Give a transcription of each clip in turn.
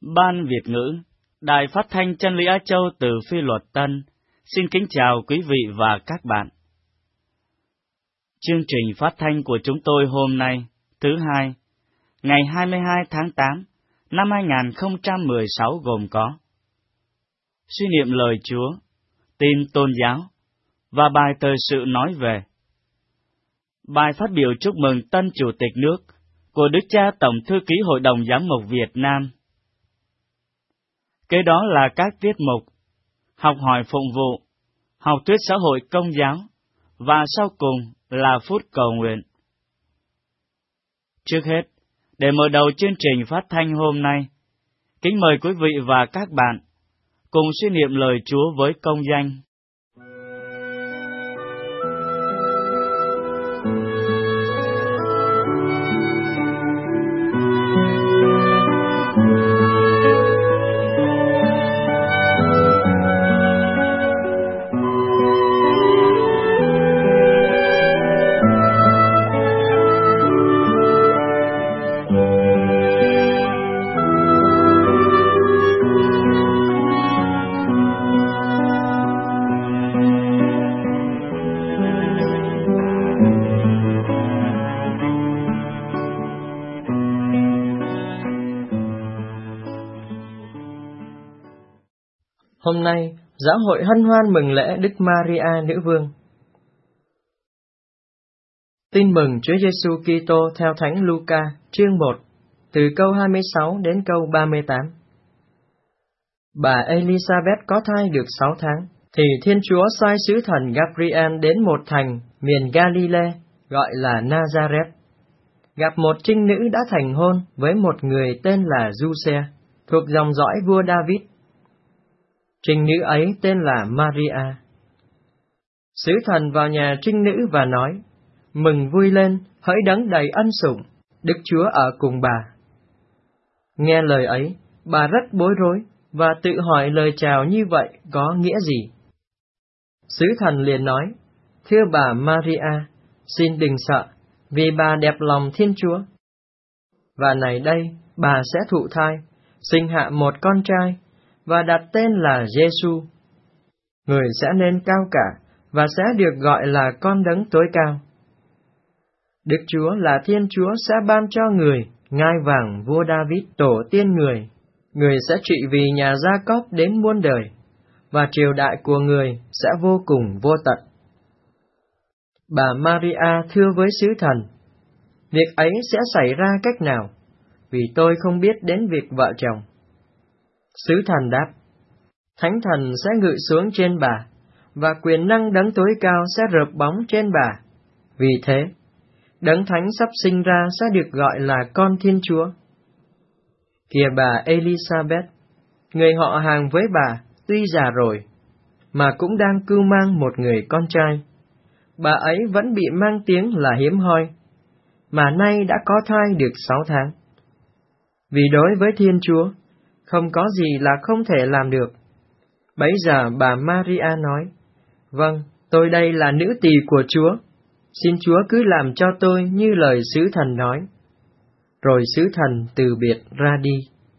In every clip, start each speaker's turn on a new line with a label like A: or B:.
A: Ban Việt ngữ, Đài Phát thanh Chân lý Á Châu từ Phi Luật Tân, xin kính chào quý vị và các bạn. Chương trình phát thanh của chúng tôi hôm nay, thứ Hai, ngày 22 tháng 8, năm 2016 gồm có suy niệm lời Chúa, tin tôn giáo và bài thời sự nói về bài phát biểu chúc mừng tân Chủ tịch nước của Đức cha Tổng thư ký Hội đồng Giám mục Việt Nam. Kế đó là các tiết mục học hỏi phụng vụ, học thuyết xã hội công giáo, và sau cùng là phút cầu nguyện. Trước hết, để mở đầu chương trình phát thanh hôm nay, kính mời quý vị và các bạn cùng suy niệm lời Chúa với công danh.
B: Hôm nay, giáo hội hân hoan mừng lễ Đức Maria Nữ Vương. Tin mừng Chúa Giêsu Kitô theo Thánh Luca, chương 1, từ câu 26 đến câu 38. Bà Elizabeth có thai được 6 tháng, thì Thiên Chúa sai sứ thần Gabriel đến một thành miền Galilee gọi là Nazareth, gặp một trinh nữ đã thành hôn với một người tên là Giuse, thuộc dòng dõi vua David. Trinh nữ ấy tên là Maria. Sứ thần vào nhà trinh nữ và nói: Mừng vui lên, hỡi đấng đầy ân sủng, Đức Chúa ở cùng bà. Nghe lời ấy, bà rất bối rối và tự hỏi lời chào như vậy có nghĩa gì. Sứ thần liền nói: Thưa bà Maria, xin đừng sợ, vì bà đẹp lòng Thiên Chúa. Và này đây, bà sẽ thụ thai, sinh hạ một con trai, và đặt tên là Giêsu. Người sẽ nên cao cả, và sẽ được gọi là con đấng tối cao. Đức Chúa là Thiên Chúa sẽ ban cho người ngai vàng vua David tổ tiên người. Người sẽ trị vì nhà Gia-cóp đến muôn đời, và triều đại của người sẽ vô cùng vô tận. Bà Maria thưa với sứ thần: Việc ấy sẽ xảy ra cách nào? Vì tôi không biết đến việc vợ chồng. Sứ thần đáp: Thánh thần sẽ ngự xuống trên bà, và quyền năng đấng tối cao sẽ rợp bóng trên bà. Vì thế, đấng thánh sắp sinh ra sẽ được gọi là con Thiên Chúa. Kìa bà Elizabeth, người họ hàng với bà, tuy già rồi, mà cũng đang cưu mang một người con trai. Bà ấy vẫn bị mang tiếng là hiếm hoi, mà nay đã có thai được 6 tháng. Vì đối với Thiên Chúa, không có gì là không thể làm được. Bấy giờ bà Maria nói: Vâng, tôi đây là nữ tỳ của Chúa. Xin Chúa cứ làm cho tôi như lời sứ thần nói. Rồi sứ thần từ biệt ra đi.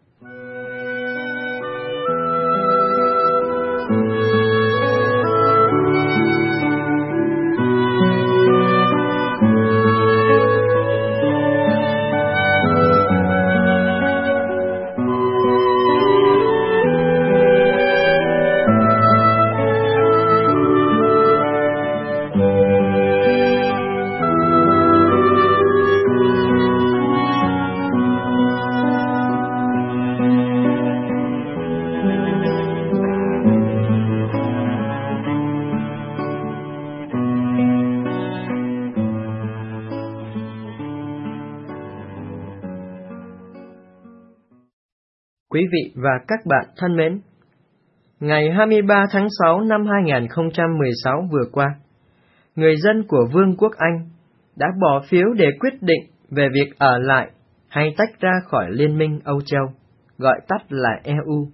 B: Quý vị và các bạn thân mến, ngày 23 tháng 6 năm 2016 vừa qua, người dân của Vương quốc Anh đã bỏ phiếu để quyết định về việc ở lại hay tách ra khỏi Liên minh Âu Châu, gọi tắt là EU.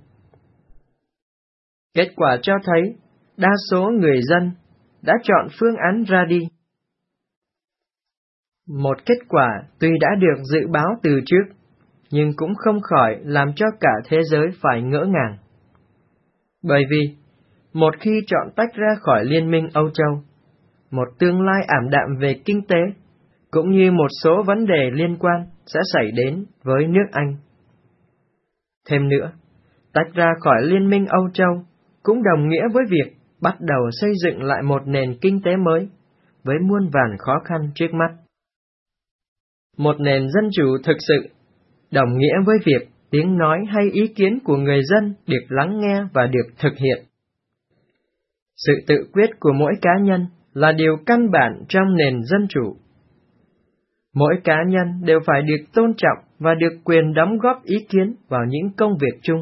B: Kết quả cho thấy, đa số người dân đã chọn phương án ra đi. Một kết quả tuy đã được dự báo từ trước, nhưng cũng không khỏi làm cho cả thế giới phải ngỡ ngàng. Bởi vì, một khi chọn tách ra khỏi Liên minh Âu Châu, một tương lai ảm đạm về kinh tế, cũng như một số vấn đề liên quan sẽ xảy đến với nước Anh. Thêm nữa, tách ra khỏi Liên minh Âu Châu cũng đồng nghĩa với việc bắt đầu xây dựng lại một nền kinh tế mới, với muôn vàn khó khăn trước mắt. Một nền dân chủ thực sự, đồng nghĩa với việc tiếng nói hay ý kiến của người dân được lắng nghe và được thực hiện. Sự tự quyết của mỗi cá nhân là điều căn bản trong nền dân chủ. Mỗi cá nhân đều phải được tôn trọng và được quyền đóng góp ý kiến vào những công việc chung.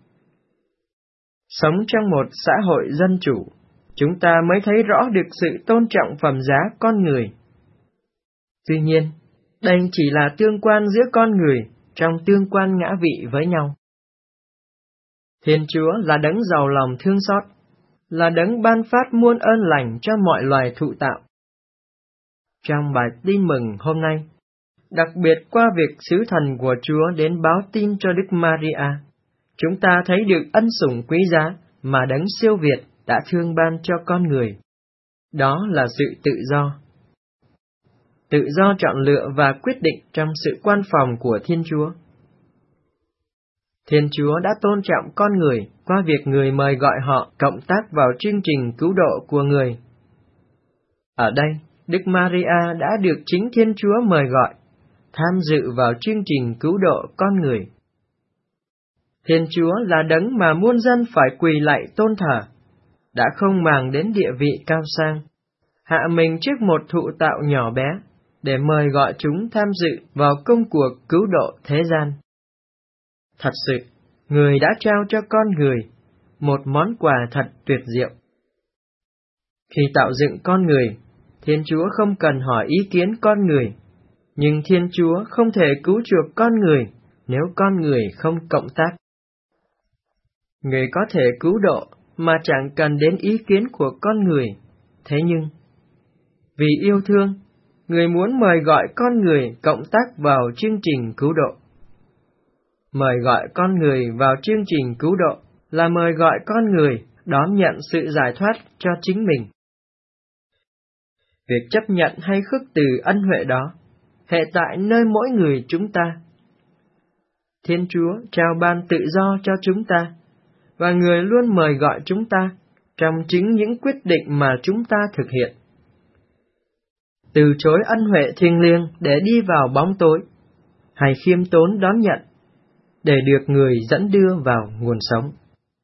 B: Sống trong một xã hội dân chủ, chúng ta mới thấy rõ được sự tôn trọng phẩm giá con người. Tuy nhiên, đây chỉ là tương quan giữa con người trong tương quan ngã vị với nhau. Thiên Chúa là đấng giàu lòng thương xót, là đấng ban phát muôn ơn lành cho mọi loài thụ tạo. Trong bài tin mừng hôm nay, đặc biệt qua việc sứ thần của Chúa đến báo tin cho Đức Maria, chúng ta thấy được ân sủng quý giá mà đấng siêu việt đã thương ban cho con người. Đó là sự tự do. Tự do chọn lựa và quyết định trong sự quan phòng của Thiên Chúa. Thiên Chúa đã tôn trọng con người qua việc người mời gọi họ cộng tác vào chương trình cứu độ của người. Ở đây, Đức Maria đã được chính Thiên Chúa mời gọi, tham dự vào chương trình cứu độ con người. Thiên Chúa là đấng mà muôn dân phải quỳ lạy tôn thờ, đã không màng đến địa vị cao sang, hạ mình trước một thụ tạo nhỏ bé, để mời gọi chúng tham dự vào công cuộc cứu độ thế gian. Thật sự, người đã trao cho con người một món quà thật tuyệt diệu. Khi tạo dựng con người, Thiên Chúa không cần hỏi ý kiến con người, nhưng Thiên Chúa không thể cứu chuộc con người nếu con người không cộng tác. Người có thể cứu độ mà chẳng cần đến ý kiến của con người, thế nhưng, vì yêu thương, người muốn mời gọi con người cộng tác vào chương trình cứu độ. Mời gọi con người vào chương trình cứu độ là mời gọi con người đón nhận sự giải thoát cho chính mình. Việc chấp nhận hay khước từ ân huệ đó, hệ tại nơi mỗi người chúng ta. Thiên Chúa trao ban tự do cho chúng ta, và người luôn mời gọi chúng ta trong chính những quyết định mà chúng ta thực hiện. Từ chối ân huệ thiêng liêng để đi vào bóng tối, hay khiêm tốn đón nhận, để được người dẫn đưa vào nguồn sống.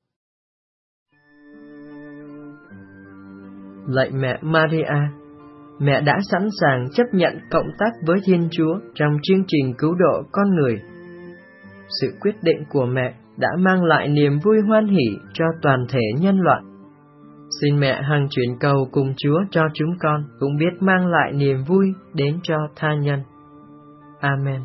B: Lạy mẹ Maria, mẹ đã sẵn sàng chấp nhận cộng tác với Thiên Chúa trong chương trình cứu độ con người. Sự quyết định của mẹ đã mang lại niềm vui hoan hỷ cho toàn thể nhân loại. Xin mẹ hằng chuyển cầu cùng Chúa cho chúng con cũng biết mang lại niềm vui đến cho tha nhân. Amen.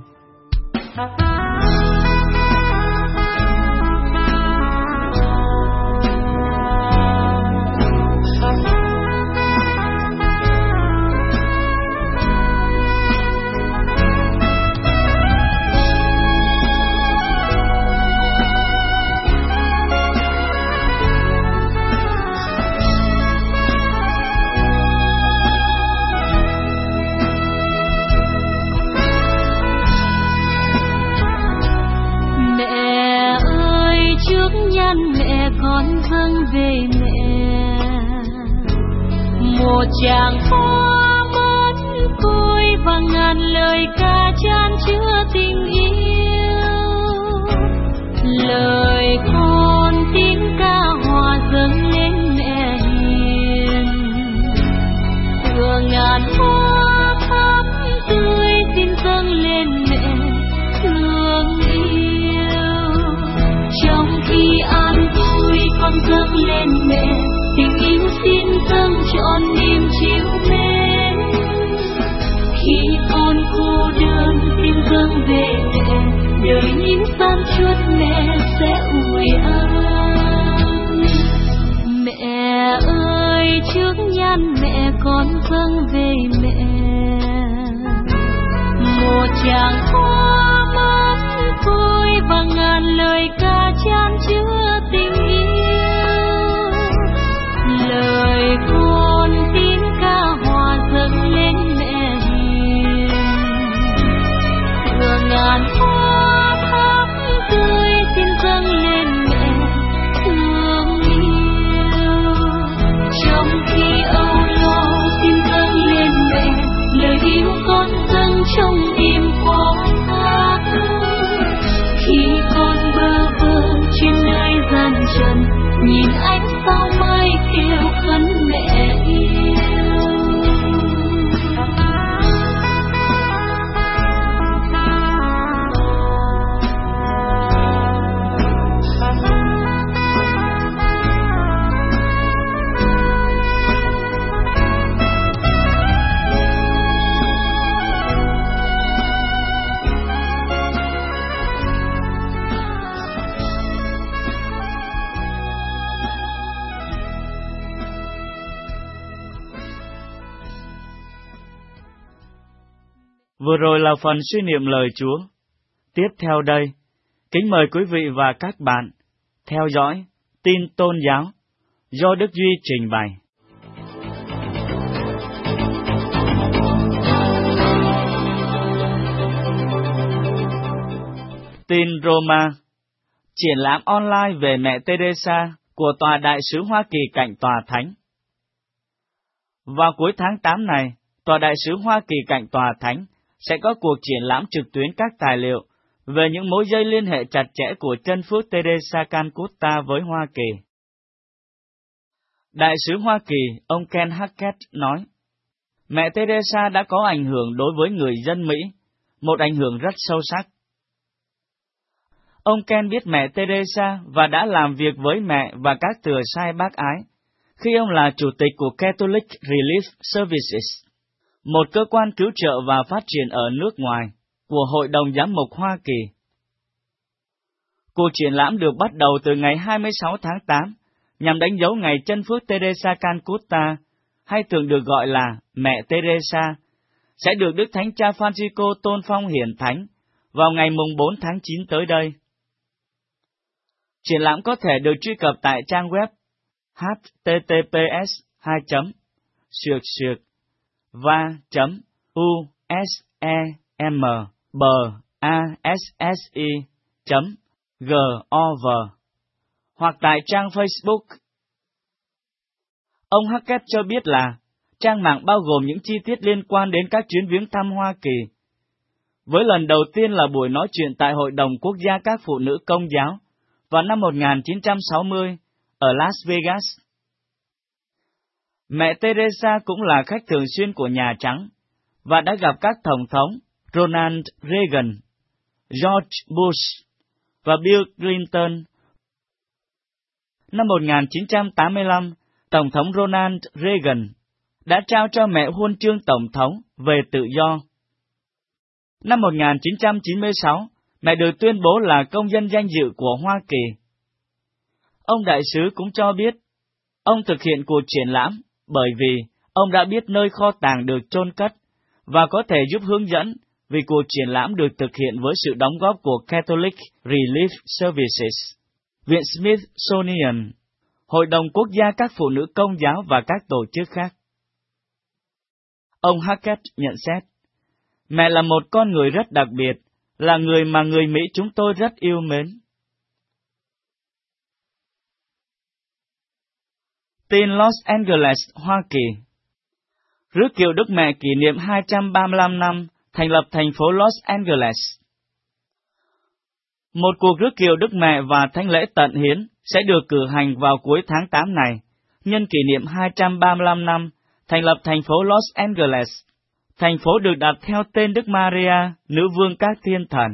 C: Một chàng hoa mất côi và ngàn lời ca chan chứa tình yêu. Lời con tiếng ca hòa dâng lên mẹ hiền. Vừa ngàn hoa thắm tươi xin dâng lên mẹ thương yêu. Trong khi an vui con dâng lên mẹ tình yêu xin dâng trọn niềm chiếu mến. Khi con cô đơn xin dâng về mẹ, đời những gian chuốt mẹ sẽ ủi an. Mẹ ơi trước nhan mẹ con dâng về mẹ. Một chàng hoa mất và ngàn lời ca chan chứa tình yêu. Lời con tiếng ca hòa dâng lên mẹ hiền, thừa ngàn hoa thắm tươi xin dâng lên mẹ thương yêu. Trong khi âu lo xin dâng lên mẹ lời yêu con dâng trong tim con hát. Khi con bơ vơ trên nơi gian trần, nhìn ánh sao mai kêu khấn mẹ yêu.
A: Vừa rồi là phần suy niệm lời Chúa. Tiếp theo đây, kính mời quý vị và các bạn theo dõi tin tôn giáo do Đức Duy trình bày. Tin Roma. Triển lãm online về mẹ Teresa của Tòa Đại sứ Hoa Kỳ cạnh Tòa Thánh. Vào cuối tháng 8 này, Tòa Đại sứ Hoa Kỳ cạnh Tòa Thánh sẽ có cuộc triển lãm trực tuyến các tài liệu về những mối dây liên hệ chặt chẽ của chân phước Teresa Calcutta với Hoa Kỳ. Đại sứ Hoa Kỳ, ông Ken Hackett nói, mẹ Teresa đã có ảnh hưởng đối với người dân Mỹ, một ảnh hưởng rất sâu sắc. Ông Ken biết mẹ Teresa và đã làm việc với mẹ và các tựa sai bác ái, khi ông là chủ tịch của Catholic Relief Services, một cơ quan cứu trợ và phát triển ở nước ngoài của Hội đồng Giám mục Hoa Kỳ. Cuộc triển lãm được bắt đầu từ ngày 26 tháng 8, nhằm đánh dấu ngày chân phước Teresa Calcutta, hay thường được gọi là Mẹ Teresa, sẽ được Đức Thánh Cha Francisco tôn phong hiển thánh vào ngày mùng 4 tháng 9 tới đây. Triển lãm có thể được truy cập tại trang web https://va.usem.gov hoặc tại trang Facebook. Ông Hackett cho biết là trang mạng bao gồm những chi tiết liên quan đến các chuyến viếng thăm Hoa Kỳ, với lần đầu tiên là buổi nói chuyện tại Hội đồng Quốc gia các Phụ nữ Công giáo vào năm 1960 ở Las Vegas. Mẹ Teresa cũng là khách thường xuyên của Nhà Trắng và đã gặp các Tổng thống Ronald Reagan, George Bush và Bill Clinton. Năm 1985, Tổng thống Ronald Reagan đã trao cho mẹ huân chương Tổng thống về tự do. Năm 1996, mẹ được tuyên bố là công dân danh dự của Hoa Kỳ. Ông đại sứ cũng cho biết, ông thực hiện cuộc triển lãm bởi vì ông đã biết nơi kho tàng được chôn cất và có thể giúp hướng dẫn vì cuộc triển lãm được thực hiện với sự đóng góp của Catholic Relief Services, Viện Smithsonian, Hội đồng Quốc gia các Phụ nữ Công giáo và các tổ chức khác. Ông Hackett nhận xét, mẹ là một con người rất đặc biệt, là người mà người Mỹ chúng tôi rất yêu mến. Tin Los Angeles, Hoa Kỳ. Rước kiệu Đức Mẹ kỷ niệm 235 năm thành lập thành phố Los Angeles. Một cuộc rước kiệu Đức Mẹ và thánh lễ tận hiến sẽ được cử hành vào cuối tháng 8 này, nhân kỷ niệm 235 năm thành lập thành phố Los Angeles. Thành phố được đặt theo tên Đức Maria, nữ vương các thiên thần.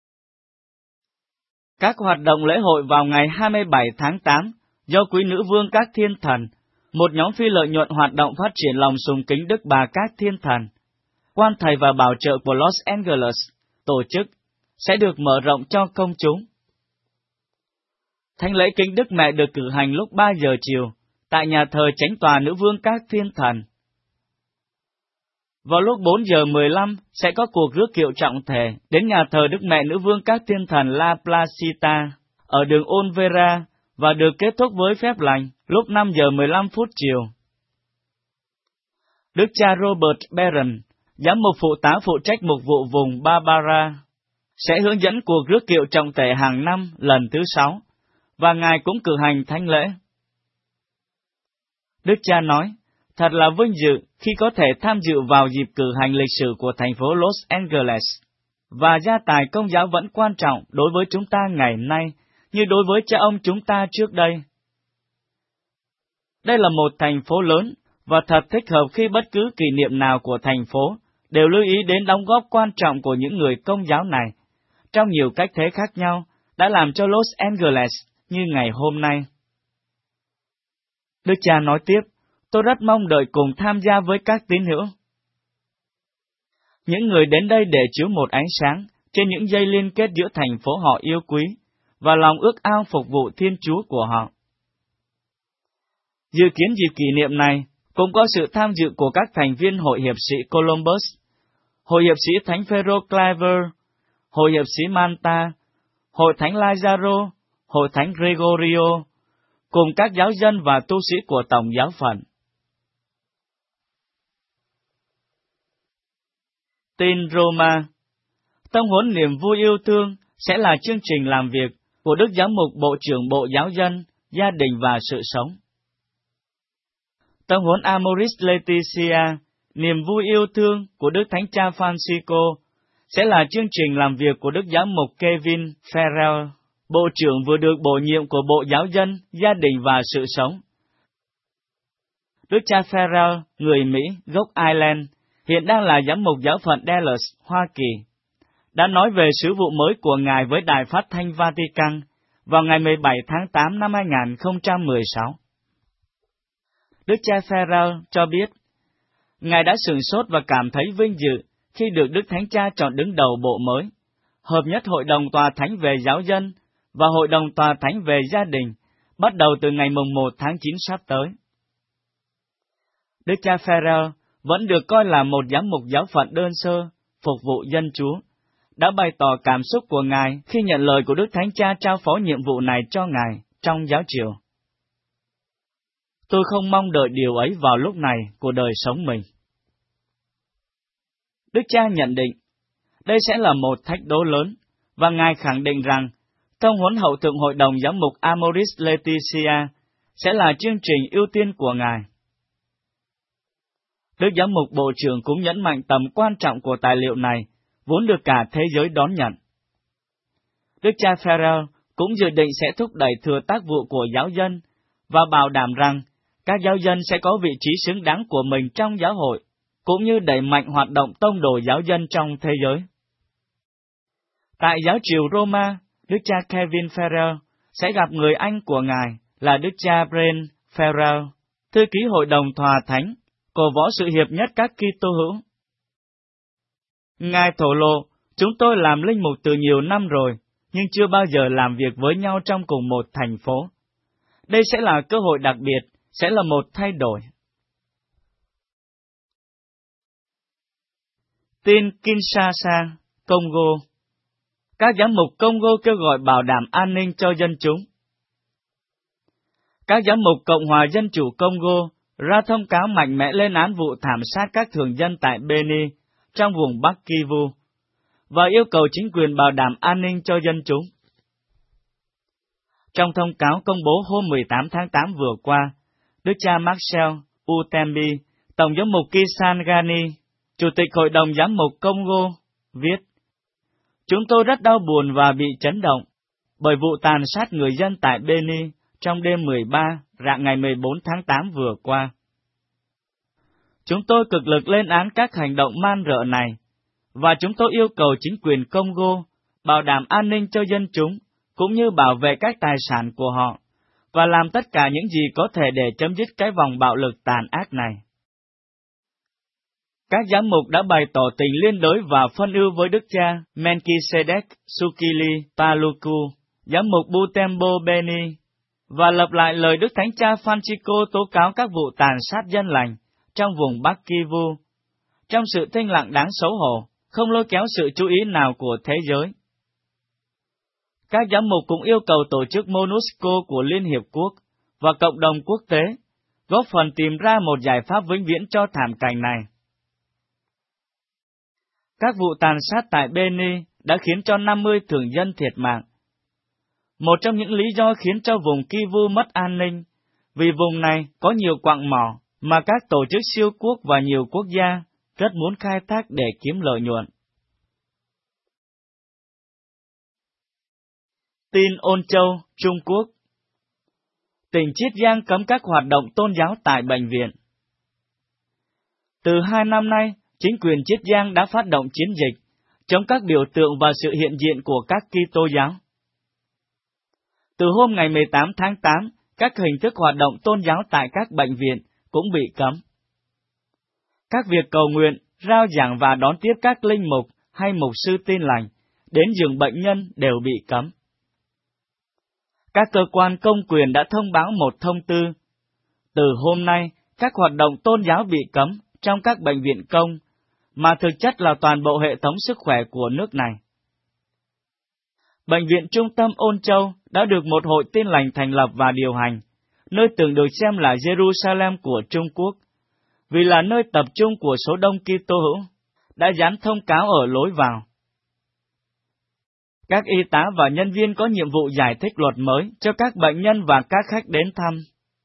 A: Các hoạt động lễ hội vào ngày 27 tháng 8 do Quý Nữ Vương các thiên thần, một nhóm phi lợi nhuận hoạt động phát triển lòng sùng kính Đức Bà các thiên thần, quan thầy và bảo trợ của Los Angeles, tổ chức, sẽ được mở rộng cho công chúng. Thánh lễ kính Đức Mẹ được cử hành lúc 3 giờ chiều, tại nhà thờ Chánh tòa Nữ Vương các thiên thần. Vào lúc 4 giờ 15 sẽ có cuộc rước kiệu trọng thể đến nhà thờ Đức Mẹ Nữ Vương các Thiên Thần La Placita ở đường Olvera và được kết thúc với phép lành lúc 5 giờ 15 phút chiều. Đức cha Robert Barron, giám mục phụ tá phụ trách mục vụ vùng Barbara, sẽ hướng dẫn cuộc rước kiệu trọng thể hàng năm lần thứ 6, và Ngài cũng cử hành thánh lễ. Đức cha nói, thật là vinh dự khi có thể tham dự vào dịp cử hành lịch sử của thành phố Los Angeles, và gia tài công giáo vẫn quan trọng đối với chúng ta ngày nay như đối với cha ông chúng ta trước đây. Đây là một thành phố lớn, và thật thích hợp khi bất cứ kỷ niệm nào của thành phố đều lưu ý đến đóng góp quan trọng của những người công giáo này, trong nhiều cách thế khác nhau, đã làm cho Los Angeles như ngày hôm nay. Đức cha nói tiếp, tôi rất mong đợi cùng tham gia với các tín hữu. Những người đến đây để chiếu một ánh sáng trên những dây liên kết giữa thành phố họ yêu quý và lòng ước ao phục vụ Thiên Chúa của họ. Dự kiến dịp kỷ niệm này cũng có sự tham dự của các thành viên Hội hiệp sĩ Columbus, Hội hiệp sĩ Thánh Phêrô Claver, Hội hiệp sĩ Manta, Hội Thánh Lazaro, Hội Thánh Gregorio, cùng các giáo dân và tu sĩ của Tổng giáo phận. Tin Roma. Tông huấn niềm vui yêu thương sẽ là chương trình làm việc của Đức Giám mục Bộ trưởng Bộ Giáo dân, Gia đình và Sự sống. Tông huấn Amoris Laetitia, niềm vui yêu thương của Đức Thánh Cha Francisco sẽ là chương trình làm việc của Đức Giám mục Kevin Farrell, Bộ trưởng vừa được bổ nhiệm của Bộ Giáo dân, Gia đình và Sự sống. Đức cha Farrell, người Mỹ, gốc Ireland, hiện đang là giám mục giáo phận Dallas, Hoa Kỳ, đã nói về sứ vụ mới của Ngài với Đài Phát thanh Vatican vào ngày 17 tháng 8 năm 2016. Đức cha Farrell cho biết, Ngài đã sửng sốt và cảm thấy vinh dự khi được Đức Thánh Cha chọn đứng đầu bộ mới, hợp nhất Hội đồng Tòa Thánh về giáo dân và Hội đồng Tòa Thánh về gia đình, bắt đầu từ ngày 1 tháng 9 sắp tới. Đức cha Farrell vẫn được coi là một giám mục giáo phận đơn sơ, phục vụ dân Chúa, đã bày tỏ cảm xúc của Ngài khi nhận lời của Đức Thánh Cha trao phó nhiệm vụ này cho Ngài trong giáo triều. Tôi không mong đợi điều ấy vào lúc này của đời sống mình. Đức cha nhận định, đây sẽ là một thách đố lớn, và Ngài khẳng định rằng, tông huấn hậu thượng hội đồng giám mục Amoris Laetitia sẽ là chương trình ưu tiên của Ngài. Đức Giám mục Bộ trưởng cũng nhấn mạnh tầm quan trọng của tài liệu này, vốn được cả thế giới đón nhận. Đức cha Farrell cũng dự định sẽ thúc đẩy thừa tác vụ của giáo dân, và bảo đảm rằng các giáo dân sẽ có vị trí xứng đáng của mình trong giáo hội, cũng như đẩy mạnh hoạt động tông đồ giáo dân trong thế giới. Tại giáo triều Roma, Đức cha Kevin Farrell sẽ gặp người anh của Ngài là Đức cha Brent Farrell, thư ký Hội đồng Tòa Thánh, cổ võ sự hiệp nhất các Kitô hữu. Ngài thổ lộ, chúng tôi làm linh mục từ nhiều năm rồi, nhưng chưa bao giờ làm việc với nhau trong cùng một thành phố. Đây sẽ là cơ hội đặc biệt, sẽ là một thay đổi. Tin Kinshasa, Congo. Các giám mục Congo kêu gọi bảo đảm an ninh cho dân chúng. Các giám mục Cộng hòa Dân chủ Congo ra thông cáo mạnh mẽ lên án vụ thảm sát các thường dân tại Beni, trong vùng Bắc Kivu, và yêu cầu chính quyền bảo đảm an ninh cho dân chúng. Trong thông cáo công bố hôm 18 tháng 8 vừa qua, Đức cha Marcel Utembi, Tổng giám mục Kisangani, Chủ tịch Hội đồng Giám mục Congo, viết: Chúng tôi rất đau buồn và bị chấn động bởi vụ tàn sát người dân tại Beni trong đêm 13 rạng ngày 14 tháng 8 vừa qua. Chúng tôi cực lực lên án các hành động man rợ này, và chúng tôi yêu cầu chính quyền Congo bảo đảm an ninh cho dân chúng, cũng như bảo vệ các tài sản của họ, và làm tất cả những gì có thể để chấm dứt cái vòng bạo lực tàn ác này. Các giám mục đã bày tỏ tình liên đới và phân ưu với Đức cha Melchizedek Sukili Paluku, giám mục Butembo Beni, và lặp lại lời Đức Thánh Cha Francisco tố cáo các vụ tàn sát dân lành trong vùng Bắc Kivu, trong sự thinh lặng đáng xấu hổ, không lôi kéo sự chú ý nào của thế giới. Các giám mục cũng yêu cầu tổ chức MONUSCO của Liên Hiệp Quốc và cộng đồng quốc tế góp phần tìm ra một giải pháp vĩnh viễn cho thảm cảnh này. Các vụ tàn sát tại Beni đã khiến cho 50 thường dân thiệt mạng. Một trong những lý do khiến cho vùng Kivu mất an ninh, vì vùng này có nhiều quặng mỏ mà các tổ chức siêu quốc và nhiều quốc gia rất muốn khai thác để kiếm lợi nhuận. Tin Ôn Châu, Trung Quốc. Tỉnh Chiết Giang cấm các hoạt động tôn giáo tại bệnh viện. Từ 2 năm nay, chính quyền Chiết Giang đã phát động chiến dịch chống các biểu tượng và sự hiện diện của các Kitô giáo. Từ hôm ngày 18 tháng 8, các hình thức hoạt động tôn giáo tại các bệnh viện cũng bị cấm. Các việc cầu nguyện, rao giảng và đón tiếp các linh mục hay mục sư Tin Lành đến giường bệnh nhân đều bị cấm. Các cơ quan công quyền đã thông báo một thông tư. Từ hôm nay, các hoạt động tôn giáo bị cấm trong các bệnh viện công, mà thực chất là toàn bộ hệ thống sức khỏe của nước này. Bệnh viện Trung tâm Ôn Châu đã được một hội Tin Lành thành lập và điều hành, nơi từng được xem là Jerusalem của Trung Quốc, vì là nơi tập trung của số đông Kitô hữu, đã dán thông cáo ở lối vào. Các y tá và nhân viên có nhiệm vụ giải thích luật mới cho các bệnh nhân và các khách đến thăm.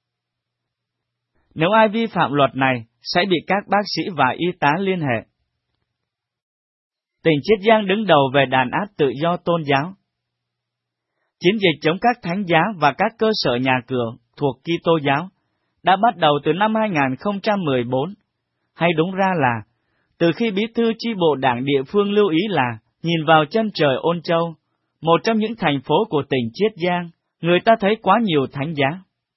A: Nếu ai vi phạm luật này, sẽ bị các bác sĩ và y tá liên hệ. Tỉnh Chiết Giang đứng đầu về đàn áp tự do tôn giáo. Chiến dịch chống các thánh giá và các cơ sở nhà cửa thuộc Kitô giáo đã bắt đầu từ năm 2014, hay đúng ra là từ khi bí thư chi bộ đảng địa phương lưu ý là nhìn vào chân trời Ôn Châu, một trong những thành phố của tỉnh Chiết Giang, người ta thấy quá nhiều thánh giá.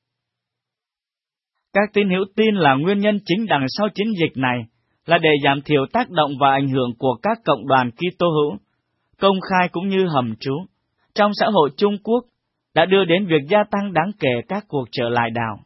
A: Các tín hữu tin là nguyên nhân chính đằng sau chiến dịch này là để giảm thiểu tác động và ảnh hưởng của các cộng đoàn Kitô hữu, công khai cũng như hầm trú, trong xã hội Trung Quốc, đã đưa đến việc gia tăng đáng kể các cuộc trở lại đạo.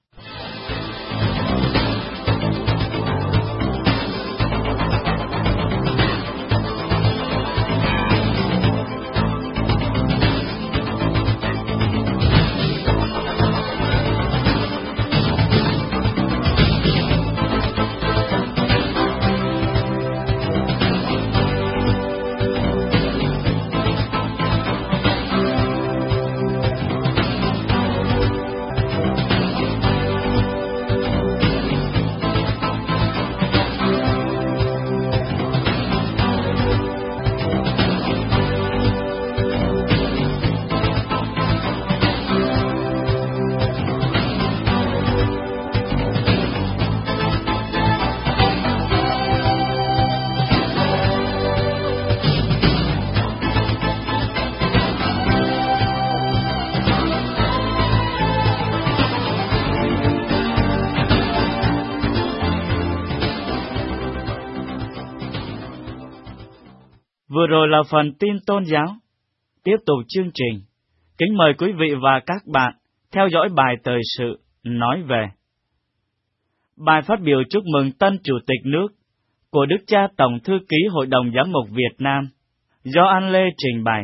A: Vừa rồi là phần tin tôn giáo. Tiếp tục chương trình, kính mời quý vị và các bạn theo dõi bài thời sự nói về bài phát biểu chúc mừng tân Chủ tịch nước của Đức cha Tổng Thư ký Hội đồng Giám mục Việt Nam, do An Lê trình bày.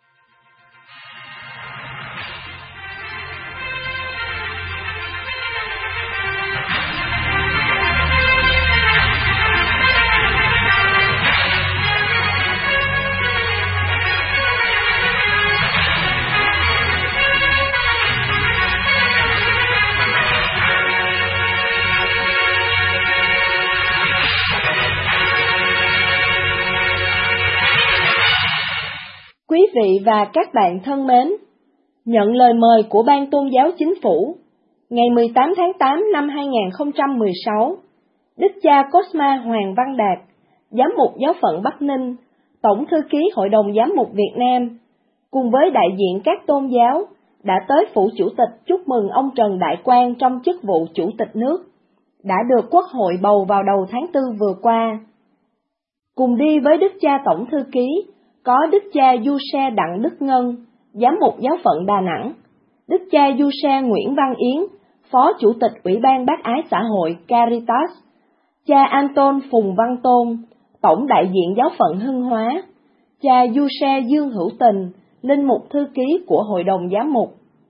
D: Quý vị và các bạn thân mến, nhận lời mời của Ban Tôn giáo Chính phủ, ngày 18 tháng 8 năm 2016, Đức cha Cosma Hoàng Văn Đạt, Giám mục Giáo phận Bắc Ninh, Tổng Thư ký Hội đồng Giám mục Việt Nam, cùng với đại diện các tôn giáo, đã tới phủ Chủ tịch chúc mừng ông Trần Đại Quang trong chức vụ Chủ tịch nước, đã được Quốc hội bầu vào đầu tháng 4 vừa qua. Cùng đi với Đức cha Tổng Thư ký, có Đức cha Du Xe Đặng Đức Ngân, Giám mục Giáo phận Đà Nẵng, Đức cha Du Xe Nguyễn Văn Yến, Phó Chủ tịch Ủy ban Bác ái xã hội Caritas, cha Anton Phùng Văn Tôn, Tổng đại diện giáo phận Hưng Hóa, cha Du-se Dương Hữu Tình, linh mục thư ký của Hội đồng Giám mục.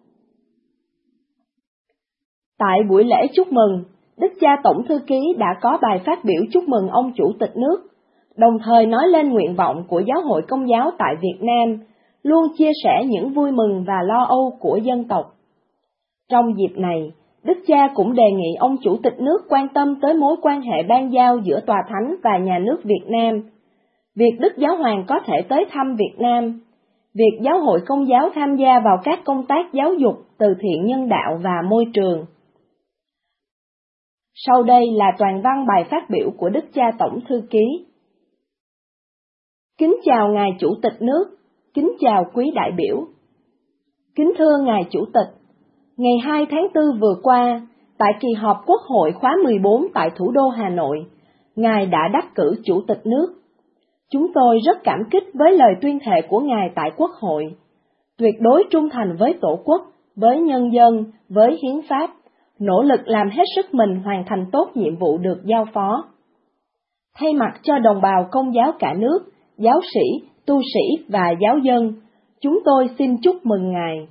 D: Tại buổi lễ chúc mừng, Đức cha Tổng thư ký đã có bài phát biểu chúc mừng ông Chủ tịch nước, đồng thời nói lên nguyện vọng của Giáo hội Công giáo tại Việt Nam, luôn chia sẻ những vui mừng và lo âu của dân tộc. Trong dịp này, Đức cha cũng đề nghị ông Chủ tịch nước quan tâm tới mối quan hệ ban giao giữa Tòa Thánh và nhà nước Việt Nam, việc Đức Giáo Hoàng có thể tới thăm Việt Nam, việc Giáo hội Công giáo tham gia vào các công tác giáo dục, từ thiện nhân đạo và môi trường. Sau đây là toàn văn bài phát biểu của Đức cha Tổng thư ký. Kính chào Ngài Chủ tịch nước, kính chào quý đại biểu. Kính thưa Ngài Chủ tịch, ngày 2 tháng 4 vừa qua, tại kỳ họp Quốc hội khóa 14 tại thủ đô Hà Nội, Ngài đã đắc cử Chủ tịch nước. Chúng tôi rất cảm kích với lời tuyên thệ của Ngài tại Quốc hội, tuyệt đối trung thành với Tổ quốc, với nhân dân, với hiến pháp, nỗ lực làm hết sức mình hoàn thành tốt nhiệm vụ được giao phó. Thay mặt cho đồng bào Công giáo cả nước, giáo sĩ, tu sĩ và giáo dân, chúng tôi xin chúc mừng Ngài.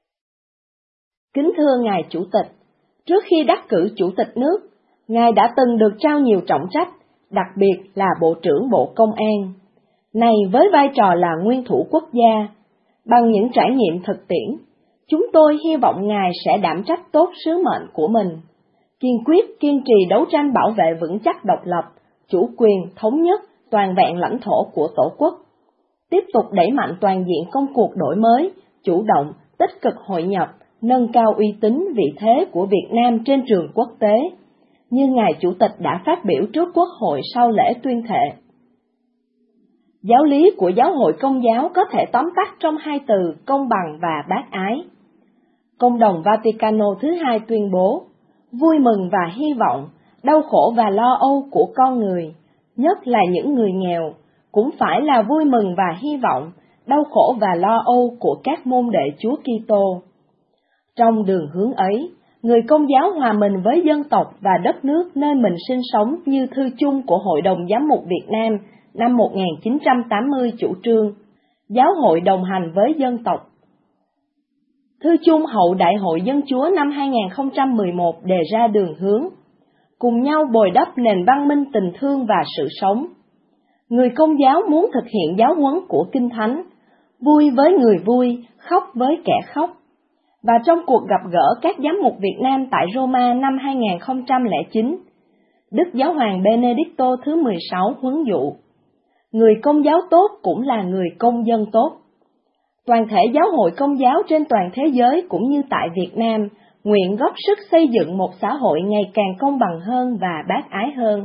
D: Kính thưa Ngài Chủ tịch, trước khi đắc cử Chủ tịch nước, Ngài đã từng được trao nhiều trọng trách, đặc biệt là Bộ trưởng Bộ Công an. Này với vai trò là nguyên thủ quốc gia, bằng những trải nghiệm thực tiễn, chúng tôi hy vọng Ngài sẽ đảm trách tốt sứ mệnh của mình, kiên quyết kiên trì đấu tranh bảo vệ vững chắc độc lập, chủ quyền, thống nhất, toàn vẹn lãnh thổ của Tổ quốc, tiếp tục đẩy mạnh toàn diện công cuộc đổi mới, chủ động, tích cực hội nhập, nâng cao uy tín vị thế của Việt Nam trên trường quốc tế, như Ngài Chủ tịch đã phát biểu trước Quốc hội sau lễ tuyên thệ. Giáo lý của Giáo hội Công giáo có thể tóm tắt trong hai từ công bằng và bác ái. Công đồng Vaticano thứ hai tuyên bố, vui mừng và hy vọng, đau khổ và lo âu của con người, nhất là những người nghèo, cũng phải là vui mừng và hy vọng, đau khổ và lo âu của các môn đệ Chúa Kitô. Trong đường hướng ấy, người Công giáo hòa mình với dân tộc và đất nước nơi mình sinh sống như thư chung của Hội đồng Giám mục Việt Nam năm 1980 chủ trương, giáo hội đồng hành với dân tộc. Thư chung hậu Đại hội Dân Chúa năm 2011 đề ra đường hướng, cùng nhau bồi đắp nền văn minh tình thương và sự sống. Người Công giáo muốn thực hiện giáo huấn của Kinh Thánh, vui với người vui, khóc với kẻ khóc. Và trong cuộc gặp gỡ các giám mục Việt Nam tại Roma năm 2009, Đức Giáo hoàng Benedicto thứ 16 huấn dụ, người Công giáo tốt cũng là người công dân tốt. Toàn thể giáo hội Công giáo trên toàn thế giới cũng như tại Việt Nam nguyện góp sức xây dựng một xã hội ngày càng công bằng hơn và bác ái hơn.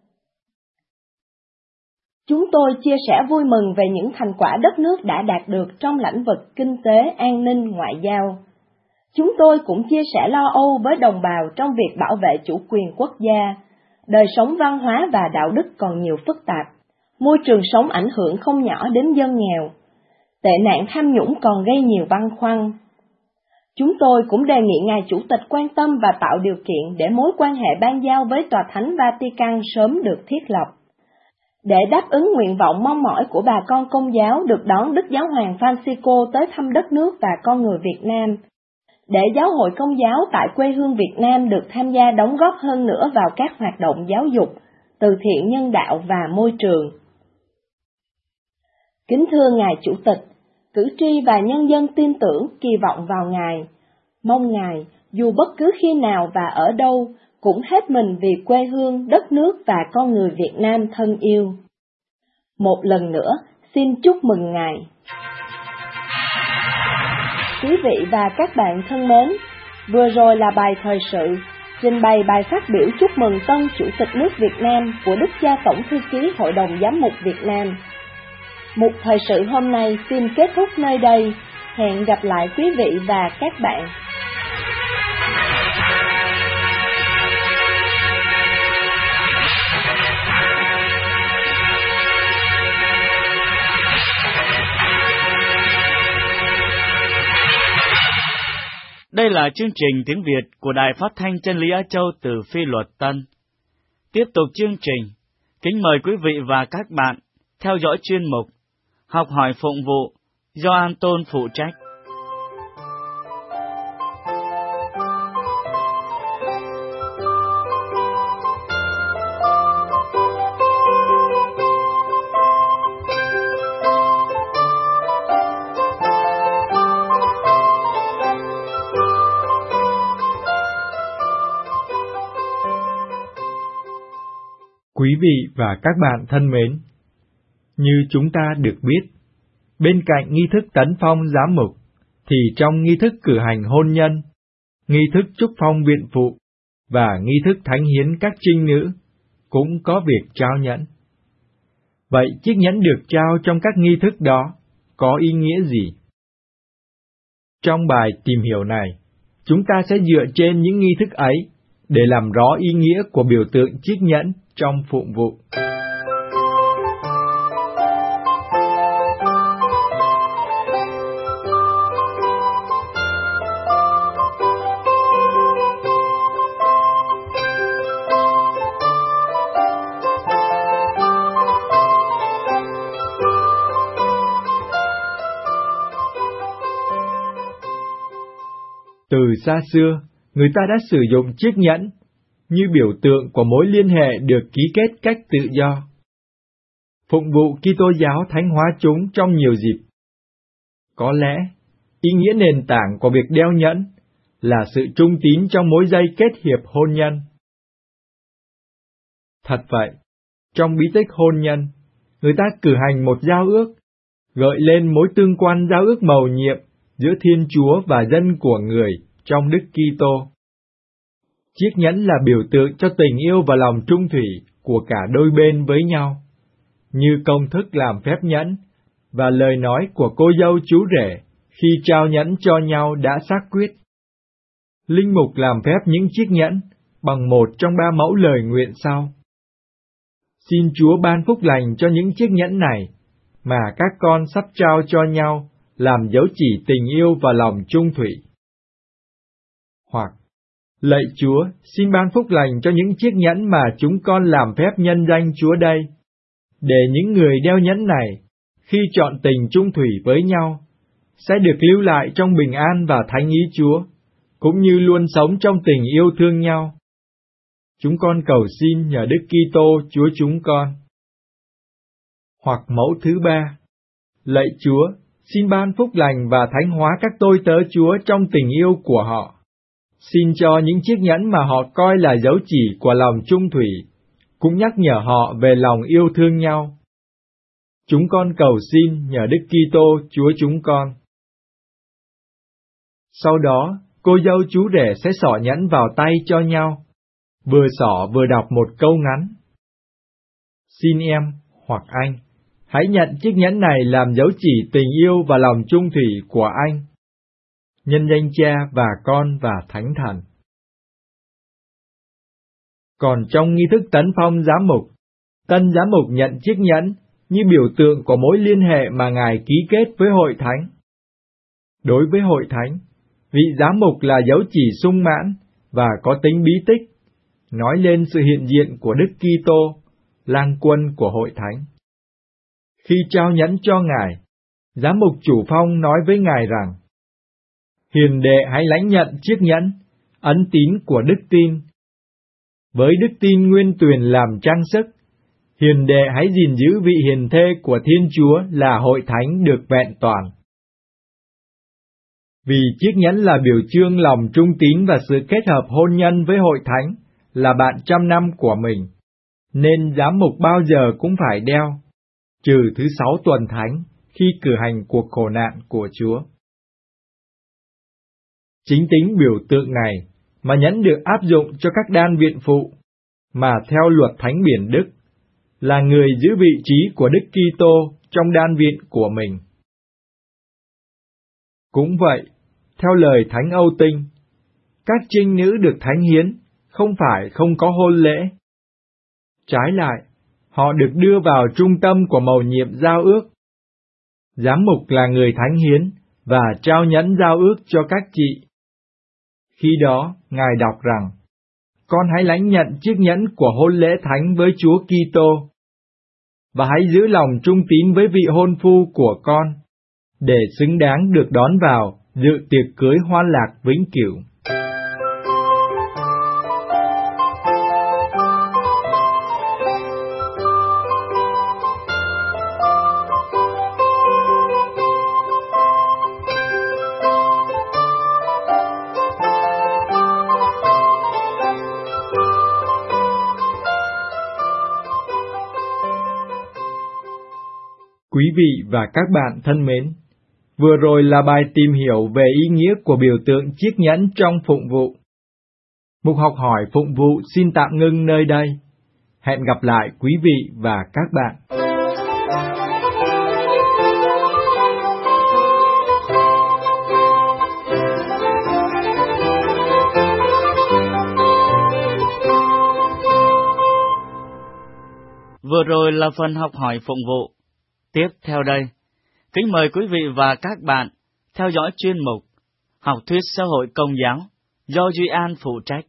D: Chúng tôi chia sẻ vui mừng về những thành quả đất nước đã đạt được trong lĩnh vực kinh tế, an ninh, ngoại giao. Chúng tôi cũng chia sẻ lo âu với đồng bào trong việc bảo vệ chủ quyền quốc gia, đời sống văn hóa và đạo đức còn nhiều phức tạp, môi trường sống ảnh hưởng không nhỏ đến dân nghèo, tệ nạn tham nhũng còn gây nhiều băn khoăn. Chúng tôi cũng đề nghị Ngài Chủ tịch quan tâm và tạo điều kiện để mối quan hệ ban giao với Tòa Thánh Vatican sớm được thiết lập, để đáp ứng nguyện vọng mong mỏi của bà con Công giáo được đón Đức Giáo hoàng Francisco tới thăm đất nước và con người Việt Nam, để giáo hội Công giáo tại quê hương Việt Nam được tham gia đóng góp hơn nữa vào các hoạt động giáo dục, từ thiện nhân đạo và môi trường. Kính thưa Ngài Chủ tịch, cử tri và nhân dân tin tưởng, kỳ vọng vào Ngài, mong Ngài, dù bất cứ khi nào và ở đâu, cũng hết mình vì quê hương, đất nước và con người Việt Nam thân yêu. Một lần nữa, xin chúc mừng Ngài. Quý vị và các bạn thân mến, vừa rồi là bài thời sự, trình bày bài phát biểu chúc mừng tân Chủ tịch nước Việt Nam của Đức cha Tổng thư ký Hội đồng Giám mục Việt Nam. Mục thời sự hôm nay xin kết thúc nơi đây. Hẹn gặp lại quý vị và các bạn.
A: Đây là chương trình tiếng Việt của Đài Phát thanh Chân lý Á Châu từ Phi Luật Tân. Tiếp tục chương trình, kính mời quý vị và các bạn theo dõi chuyên mục Học hỏi phụng vụ do An-tôn phụ trách.
E: Quý vị và các bạn thân mến, như chúng ta được biết, bên cạnh nghi thức tấn phong giám mục, thì trong nghi thức cử hành hôn nhân, nghi thức chúc phong viện phụ và nghi thức thánh hiến các trinh nữ cũng có việc trao nhẫn. Vậy chiếc nhẫn được trao trong các nghi thức đó có ý nghĩa gì? Trong bài tìm hiểu này, chúng ta sẽ dựa trên những nghi thức ấy để làm rõ ý nghĩa của biểu tượng chiếc nhẫn trong phụng vụ. Từ xa xưa, người ta đã sử dụng chiếc nhẫn như biểu tượng của mối liên hệ được ký kết cách tự do. Phụng vụ Kitô giáo thánh hóa chúng trong nhiều dịp. Có lẽ, ý nghĩa nền tảng của việc đeo nhẫn là sự trung tín trong mối dây kết hiệp hôn nhân. Thật vậy, trong bí tích hôn nhân, người ta cử hành một giao ước, gợi lên mối tương quan giao ước mầu nhiệm giữa Thiên Chúa và dân của người trong Đức Kitô. Chiếc nhẫn là biểu tượng cho tình yêu và lòng trung thủy của cả đôi bên với nhau, như công thức làm phép nhẫn và lời nói của cô dâu chú rể khi trao nhẫn cho nhau đã xác quyết. Linh mục làm phép những chiếc nhẫn bằng một trong 3 mẫu lời nguyện sau. Xin Chúa ban phúc lành cho những chiếc nhẫn này mà các con sắp trao cho nhau làm dấu chỉ tình yêu và lòng trung thủy. Hoặc, lạy Chúa, xin ban phúc lành cho những chiếc nhẫn mà chúng con làm phép nhân danh Chúa đây, để những người đeo nhẫn này, khi chọn tình trung thủy với nhau, sẽ được lưu lại trong bình an và thánh ý Chúa, cũng như luôn sống trong tình yêu thương nhau. Chúng con cầu xin nhờ Đức Kitô Chúa chúng con. Hoặc mẫu thứ 3, lạy Chúa, xin ban phúc lành và thánh hóa các tôi tớ Chúa trong tình yêu của họ. Xin cho những chiếc nhẫn mà họ coi là dấu chỉ của lòng trung thủy, cũng nhắc nhở họ về lòng yêu thương nhau. Chúng con cầu xin nhờ Đức Kitô Chúa chúng con. Sau đó, cô dâu chú rể sẽ xỏ nhẫn vào tay cho nhau, vừa xỏ vừa đọc một câu ngắn. Xin em, hoặc anh, hãy nhận chiếc nhẫn này làm dấu chỉ tình yêu và lòng trung thủy của anh. Nhân danh Cha và Con và Thánh Thần. Còn trong nghi thức tấn phong giám mục, tân giám mục nhận chiếc nhẫn như biểu tượng của mối liên hệ mà Ngài ký kết với hội thánh. Đối với hội thánh, vị giám mục là dấu chỉ sung mãn và có tính bí tích, nói lên sự hiện diện của Đức Kitô, lang quân của hội thánh. Khi trao nhẫn cho Ngài, giám mục chủ phong nói với Ngài rằng: Hiền đệ hãy lãnh nhận chiếc nhẫn, ấn tín của đức tin. Với đức tin nguyên tuyền làm trang sức, hiền đệ hãy gìn giữ vị hiền thê của Thiên Chúa là hội thánh được vẹn toàn. Vì chiếc nhẫn là biểu trưng lòng trung tín và sự kết hợp hôn nhân với hội thánh, là bạn trăm năm của mình, nên giám mục bao giờ cũng phải đeo, trừ thứ 6 tuần thánh khi cử hành cuộc khổ nạn của Chúa. Chính tính biểu tượng này mà nhẫn được áp dụng cho các đan viện phụ, mà theo luật Thánh Biển Đức, là người giữ vị trí của Đức Kitô trong đan viện của mình. Cũng vậy, theo lời Thánh Âu Tinh, các trinh nữ được thánh hiến không phải không có hôn lễ. Trái lại, họ được đưa vào trung tâm của mầu nhiệm giao ước. Giám mục là người thánh hiến và trao nhẫn giao ước cho các chị. Khi đó, Ngài đọc rằng: con hãy lãnh nhận chiếc nhẫn của hôn lễ thánh với Chúa Kitô, và hãy giữ lòng trung tín với vị hôn phu của con, để xứng đáng được đón vào dự tiệc cưới hoan lạc vĩnh cửu. Quý vị và các bạn thân mến, vừa rồi là bài tìm hiểu về ý nghĩa của biểu tượng chiếc nhẫn trong phụng vụ. Mục học hỏi phụng vụ xin tạm ngưng nơi đây. Hẹn gặp lại quý vị và các bạn.
A: Vừa rồi là phần học hỏi phụng vụ. Tiếp theo đây, kính mời quý vị và các bạn theo dõi chuyên mục Học thuyết xã hội công giáo do Duy An phụ trách.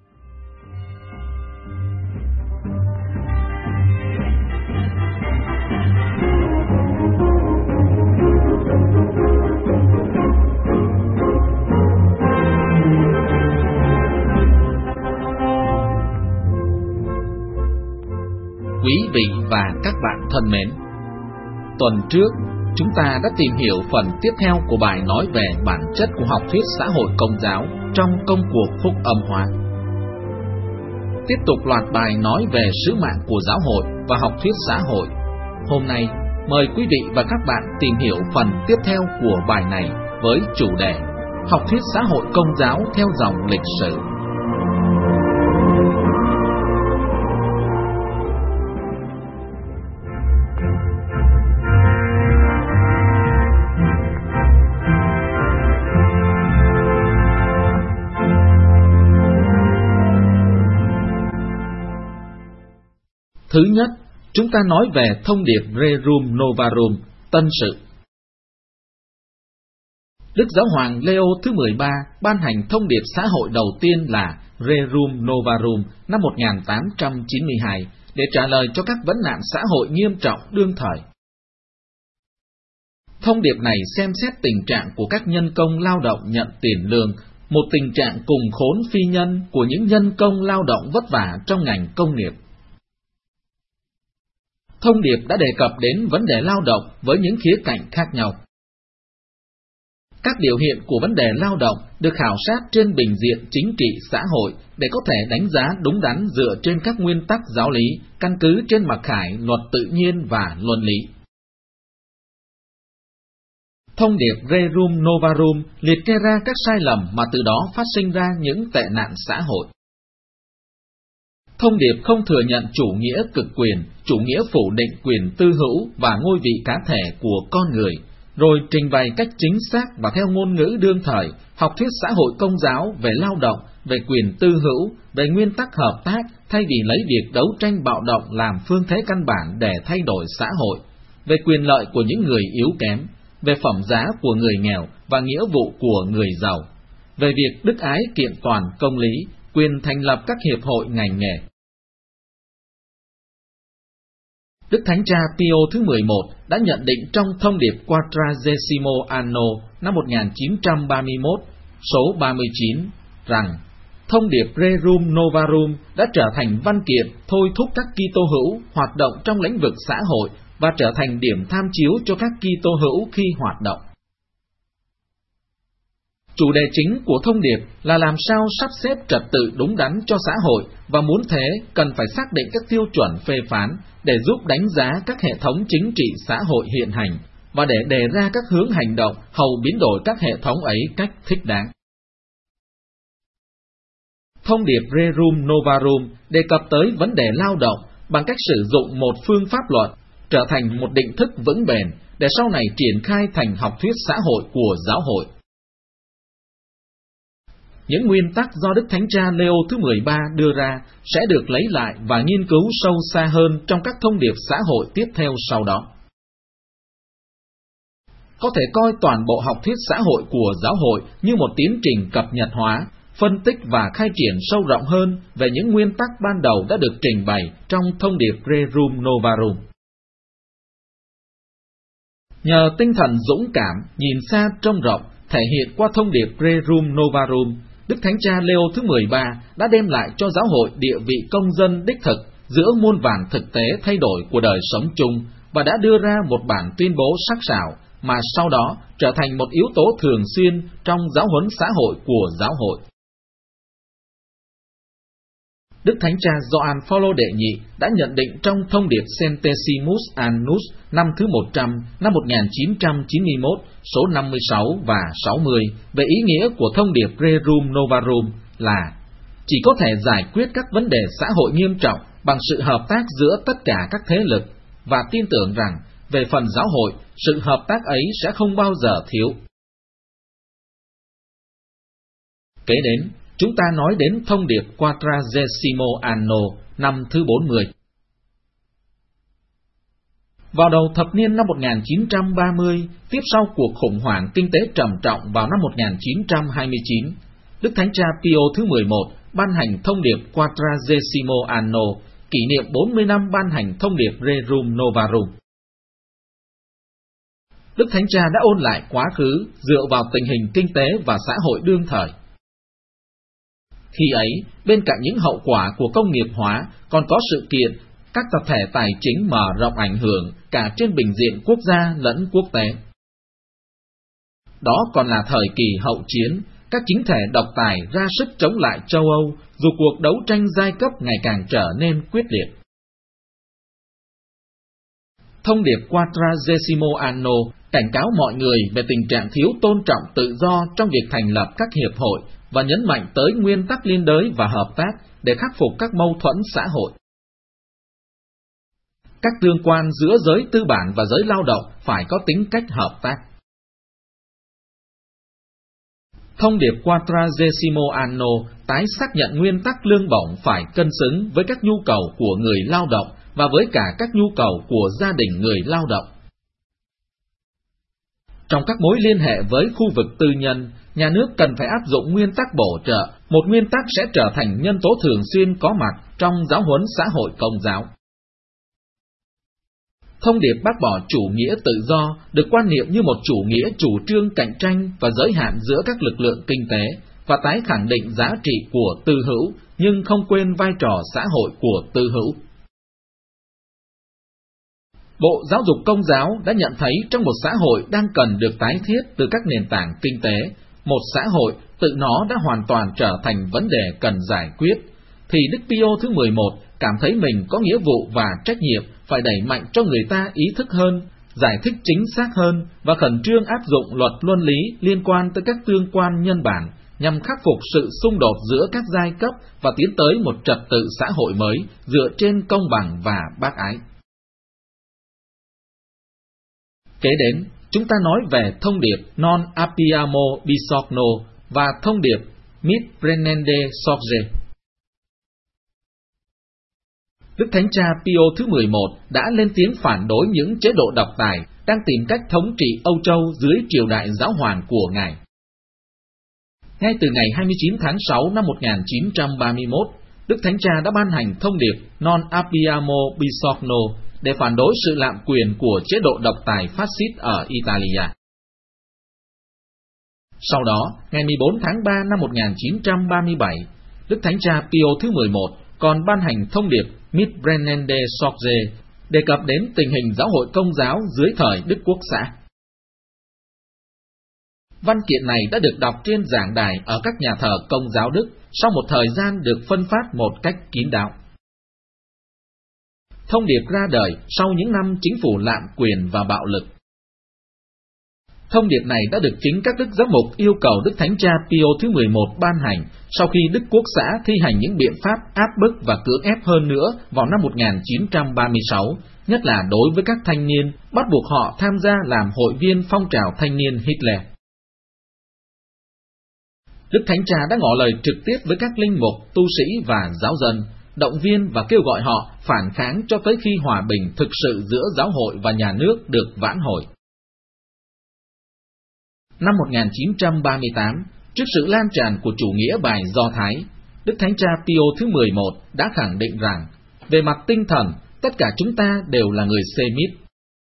F: Quý vị và các bạn thân mến, tuần trước, chúng ta đã tìm hiểu phần tiếp theo của bài nói về bản chất của học thuyết xã hội công giáo trong công cuộc phúc âm hóa. Tiếp tục loạt bài nói về sứ mạng của giáo hội và học thuyết xã hội. Hôm nay, mời quý vị và các bạn tìm hiểu phần tiếp theo của bài này với chủ đề học thuyết xã hội công giáo theo dòng lịch sử. Thứ nhất, chúng ta nói về thông điệp Rerum Novarum, tân sự. Đức Giáo hoàng Leo thứ 13 ban hành thông điệp xã hội đầu tiên là Rerum Novarum năm 1892 để trả lời cho các vấn nạn xã hội nghiêm trọng đương thời. Thông điệp này xem xét tình trạng của các nhân công lao động nhận tiền lương, một tình trạng cùng khốn phi nhân của những nhân công lao động vất vả trong ngành công nghiệp. Thông điệp đã đề cập đến vấn đề lao động với những khía cạnh khác nhau. Các biểu hiện của vấn đề lao động được khảo sát trên bình diện chính trị xã hội để có thể đánh giá đúng đắn dựa trên các nguyên tắc giáo lý, căn cứ trên mặc khải, luật tự nhiên và luân lý. Thông điệp Rerum Novarum liệt kê ra các sai lầm mà từ đó phát sinh ra những tệ nạn xã hội. Thông điệp không thừa nhận chủ nghĩa cực quyền, chủ nghĩa phủ định quyền tư hữu và ngôi vị cá thể của con người, rồi trình bày cách chính xác và theo ngôn ngữ đương thời, học thuyết xã hội công giáo về lao động, về quyền tư hữu, về nguyên tắc hợp tác thay vì lấy việc đấu tranh bạo động làm phương thế căn bản để thay đổi xã hội, về quyền lợi của những người yếu kém, về phẩm giá của người nghèo và nghĩa vụ của người giàu, về việc đức ái kiện toàn công lý, quyền thành lập các hiệp hội ngành nghề. Đức Thánh Cha Pio thứ 11 đã nhận định trong thông điệp Quadragesimo Anno năm 1931, số 39, rằng thông điệp Rerum Novarum đã trở thành văn kiện thôi thúc các Kitô hữu hoạt động trong lĩnh vực xã hội và trở thành điểm tham chiếu cho các Kitô hữu khi hoạt động. Chủ đề chính của thông điệp là làm sao sắp xếp trật tự đúng đắn cho xã hội, và muốn thế cần phải xác định các tiêu chuẩn phê phán để giúp đánh giá các hệ thống chính trị xã hội hiện hành và để đề ra các hướng hành động hầu biến đổi các hệ thống ấy cách thích đáng. Thông điệp Rerum Novarum đề cập tới vấn đề lao động bằng cách sử dụng một phương pháp luận trở thành một định thức vững bền để sau này triển khai thành học thuyết xã hội của giáo hội. Những nguyên tắc do Đức Thánh Cha Leo thứ 13 đưa ra sẽ được lấy lại và nghiên cứu sâu xa hơn trong các thông điệp xã hội tiếp theo sau đó. Có thể coi toàn bộ học thuyết xã hội của giáo hội như một tiến trình cập nhật hóa, phân tích và khai triển sâu rộng hơn về những nguyên tắc ban đầu đã được trình bày trong thông điệp Rerum Novarum. Nhờ tinh thần dũng cảm, nhìn xa trông rộng, thể hiện qua thông điệp Rerum Novarum, Đức Thánh Cha Leo thứ 13 đã đem lại cho giáo hội địa vị công dân đích thực giữa muôn vàn thực tế thay đổi của đời sống chung, và đã đưa ra một bản tuyên bố sắc sảo mà sau đó trở thành một yếu tố thường xuyên trong giáo huấn xã hội của giáo hội. Đức Thánh Cha Gioan Phaolô đệ nhị đã nhận định trong thông điệp Centesimus Annus năm thứ 100 năm 1991 số 56 và 60 về ý nghĩa của thông điệp Rerum Novarum là chỉ có thể giải quyết các vấn đề xã hội nghiêm trọng bằng sự hợp tác giữa tất cả các thế lực, và tin tưởng rằng về phần giáo hội, sự hợp tác ấy sẽ không bao giờ thiếu. Kế đến, chúng ta nói đến thông điệp Quadragesimo Anno năm thứ 40. Vào đầu thập niên năm 1930, tiếp sau cuộc khủng hoảng kinh tế trầm trọng vào năm 1929, Đức Thánh Cha Pio thứ 11 ban hành thông điệp Quadragesimo Anno, kỷ niệm 40 năm ban hành thông điệp Rerum Novarum. Đức Thánh Cha đã ôn lại quá khứ dựa vào tình hình kinh tế và xã hội đương thời. Khi ấy, bên cạnh những hậu quả của công nghiệp hóa, còn có sự kiện các tập thể tài chính mở rộng ảnh hưởng cả trên bình diện quốc gia lẫn quốc tế. Đó còn là thời kỳ hậu chiến, các chính thể độc tài ra sức chống lại châu Âu, dù cuộc đấu tranh giai cấp ngày càng trở nên quyết liệt. Thông điệp Quadragesimo Anno cảnh cáo mọi người về tình trạng thiếu tôn trọng tự do trong việc thành lập các hiệp hội và nhấn mạnh tới nguyên tắc liên đới và hợp tác để khắc phục các mâu thuẫn xã hội. Các tương quan giữa giới tư bản và giới lao động phải có tính cách hợp tác. Thông điệp Quadragesimo Anno tái xác nhận nguyên tắc lương bổng phải cân xứng với các nhu cầu của người lao động và với cả các nhu cầu của gia đình người lao động. Trong các mối liên hệ với khu vực tư nhân, nhà nước cần phải áp dụng nguyên tắc bổ trợ, một nguyên tắc sẽ trở thành nhân tố thường xuyên có mặt trong giáo huấn xã hội công giáo. Thông điệp bác bỏ chủ nghĩa tự do được quan niệm như một chủ nghĩa chủ trương cạnh tranh và giới hạn giữa các lực lượng kinh tế, và tái khẳng định giá trị của tư hữu, nhưng không quên vai trò xã hội của tư hữu. Bộ Giáo dục Công giáo đã nhận thấy trong một xã hội đang cần được tái thiết từ các nền tảng kinh tế, một xã hội tự nó đã hoàn toàn trở thành vấn đề cần giải quyết, thì Đức Pio thứ 11 cảm thấy mình có nghĩa vụ và trách nhiệm phải đẩy mạnh cho người ta ý thức hơn, giải thích chính xác hơn và khẩn trương áp dụng luật luân lý liên quan tới các tương quan nhân bản nhằm khắc phục sự xung đột giữa các giai cấp và tiến tới một trật tự xã hội mới dựa trên công bằng và bác ái. Kế đến, chúng ta nói về thông điệp Non Abbiamo Bisogno và thông điệp Mit Prenende Sorge. Đức Thánh Cha Pio thứ 11 đã lên tiếng phản đối những chế độ độc tài đang tìm cách thống trị Âu Châu dưới triều đại giáo hoàng của Ngài. Ngay từ ngày 29 tháng 6 năm 1931, Đức Thánh Cha đã ban hành thông điệp Non Abbiamo Bisogno để phản đối sự lạm quyền của chế độ độc tài phát xít ở Italia. Sau đó, ngày 14 tháng 3 năm 1937, Đức Thánh Cha Pio thứ 11 còn ban hành thông điệp Mit Prenende Sorge đề cập đến tình hình giáo hội công giáo dưới thời Đức Quốc xã. Văn kiện này đã được đọc trên giảng đài ở các nhà thờ Công giáo Đức sau một thời gian được phân phát một cách kín đáo. Thông điệp ra đời sau những năm chính phủ lạm quyền và bạo lực. Thông điệp này đã được chính các đức giám mục yêu cầu Đức Thánh Cha Pio thứ 11 ban hành sau khi Đức Quốc xã thi hành những biện pháp áp bức và cưỡng ép hơn nữa vào năm 1936, nhất là đối với các thanh niên, bắt buộc họ tham gia làm hội viên phong trào thanh niên Hitler. Đức Thánh Cha đã ngỏ lời trực tiếp với các linh mục, tu sĩ và giáo dân, động viên và kêu gọi họ phản kháng cho tới khi hòa bình thực sự giữa giáo hội và nhà nước được vãn hồi. Năm 1938, Trước sự lan tràn của chủ nghĩa bài Do Thái, Đức Thánh Cha Pio thứ 11 đã khẳng định rằng, về mặt tinh thần, tất cả chúng ta đều là người Semit.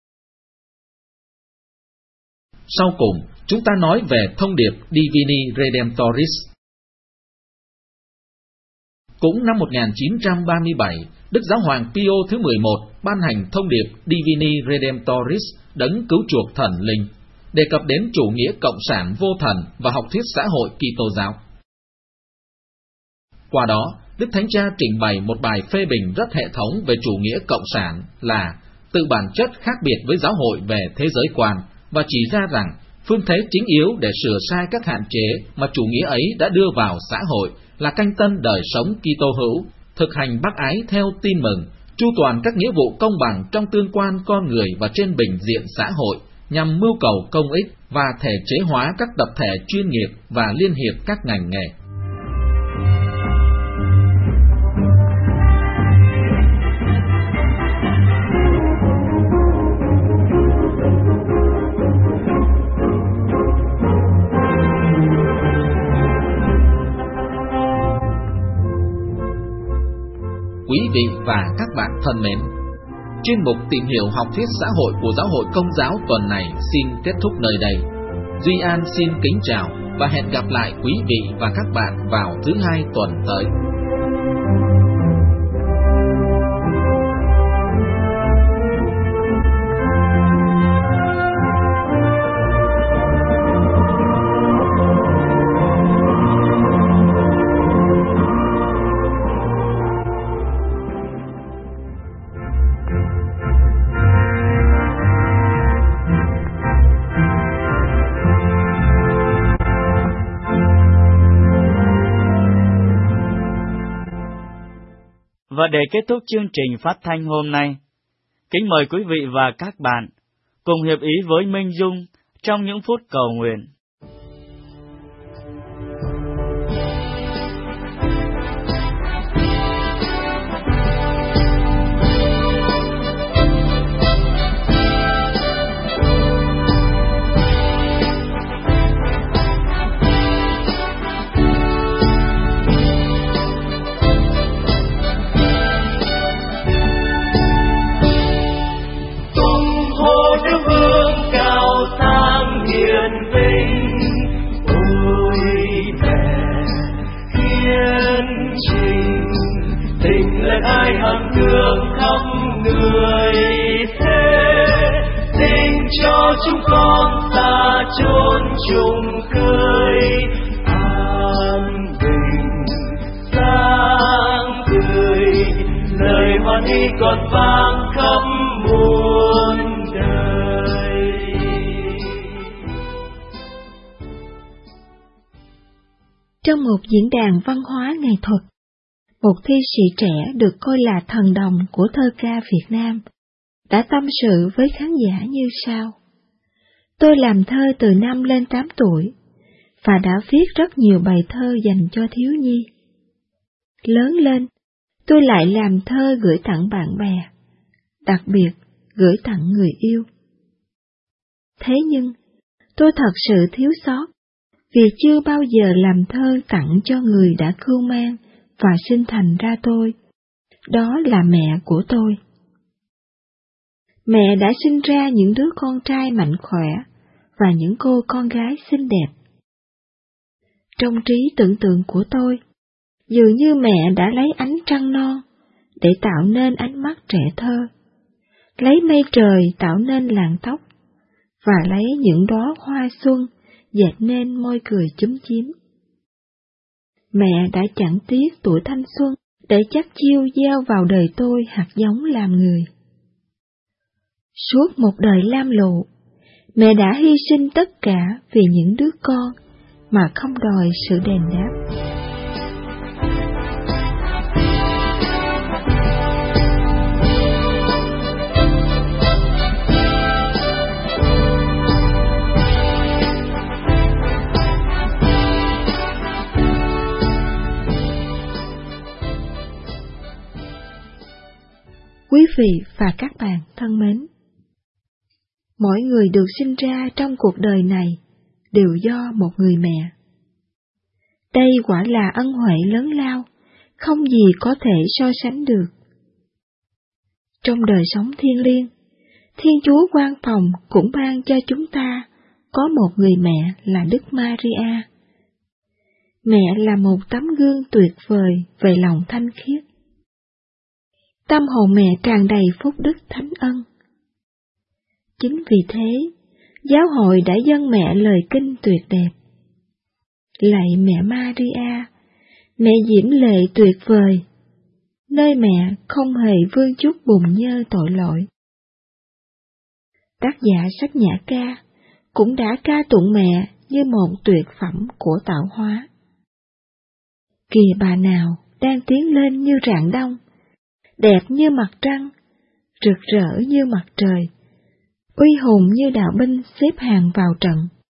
F: Sau cùng, chúng ta nói về thông điệp Divini Redemptoris. Cũng năm 1937, Đức Giáo hoàng Pio thứ 11 ban hành thông điệp Divini Redemptoris, đấng cứu chuộc thần linh, đề cập đến chủ nghĩa cộng sản vô thần và học thuyết xã hội Kitô giáo. Qua đó, Đức Thánh Cha trình bày một bài phê bình rất hệ thống về chủ nghĩa cộng sản là tự bản chất khác biệt với giáo hội về thế giới quan, và chỉ ra rằng phương thế chính yếu để sửa sai các hạn chế mà chủ nghĩa ấy đã đưa vào xã hội là canh tân đời sống Kitô hữu, thực hành bác ái theo tin mừng, chu toàn các nghĩa vụ công bằng trong tương quan con người và trên bình diện xã hội, nhằm mưu cầu công ích và thể chế hóa các tập thể chuyên nghiệp và liên hiệp các ngành nghề. Quý vị và các bạn thân mến, chuyên mục tìm hiểu học thuyết xã hội của Giáo hội Công giáo tuần này xin kết thúc nơi đây. Duy An xin kính chào và hẹn gặp lại quý vị và các bạn vào thứ Hai tuần tới.
A: Và để kết thúc chương trình phát thanh hôm nay, kính mời quý vị và các bạn cùng hiệp ý với Minh Dung trong những phút cầu nguyện.
G: Ai hằng thương khắp người thế, xin cho chúng con xa chốn trùng khơi an bình sáng tươi, lời hoan hỷ còn vang khắp muôn đời.
H: Trong một diễn đàn văn hóa nghệ thuật, một thi sĩ trẻ được coi là thần đồng của thơ ca Việt Nam đã tâm sự với khán giả như sau: Tôi làm thơ từ năm lên 8 tuổi và đã viết rất nhiều bài thơ dành cho thiếu nhi. Lớn lên, tôi lại làm thơ gửi tặng bạn bè, đặc biệt gửi tặng người yêu. Thế nhưng, tôi thật sự thiếu sót vì chưa bao giờ làm thơ tặng cho người đã cưu mang và sinh thành ra tôi, đó là mẹ của tôi. Mẹ đã sinh ra những đứa con trai mạnh khỏe và những cô con gái xinh đẹp. Trong trí tưởng tượng của tôi, dường như mẹ đã lấy ánh trăng non để tạo nên ánh mắt trẻ thơ, lấy mây trời tạo nên làn tóc, và lấy những đóa hoa xuân dệt nên môi cười chúm chím. Mẹ đã chẳng tiếc tuổi thanh xuân để chắc chiêu gieo vào đời tôi hạt giống làm người. Suốt một đời lam lụ, mẹ đã hy sinh tất cả vì những đứa con mà không đòi sự đền đáp. Quý vị và các bạn thân mến, mỗi người được sinh ra trong cuộc đời này đều do một người mẹ. Đây quả là ân huệ lớn lao, không gì có thể so sánh được. Trong đời sống thiêng liêng, Thiên Chúa quan phòng cũng ban cho chúng ta có một người mẹ là Đức Maria. Mẹ là một tấm gương tuyệt vời về lòng thanh khiết. Tâm hồn mẹ tràn đầy phúc đức thánh ân. Chính vì thế, giáo hội đã dâng mẹ lời kinh tuyệt đẹp. Lạy mẹ Maria, mẹ diễm lệ tuyệt vời, nơi mẹ không hề vương chút bùn nhơ tội lỗi. Tác giả sách Nhã Ca cũng đã ca tụng mẹ như một tuyệt phẩm của tạo hóa. Kìa bà nào đang tiến lên như rạng đông, đẹp như mặt trăng, rực rỡ như mặt trời, uy hùng như đạo binh xếp hàng vào trận.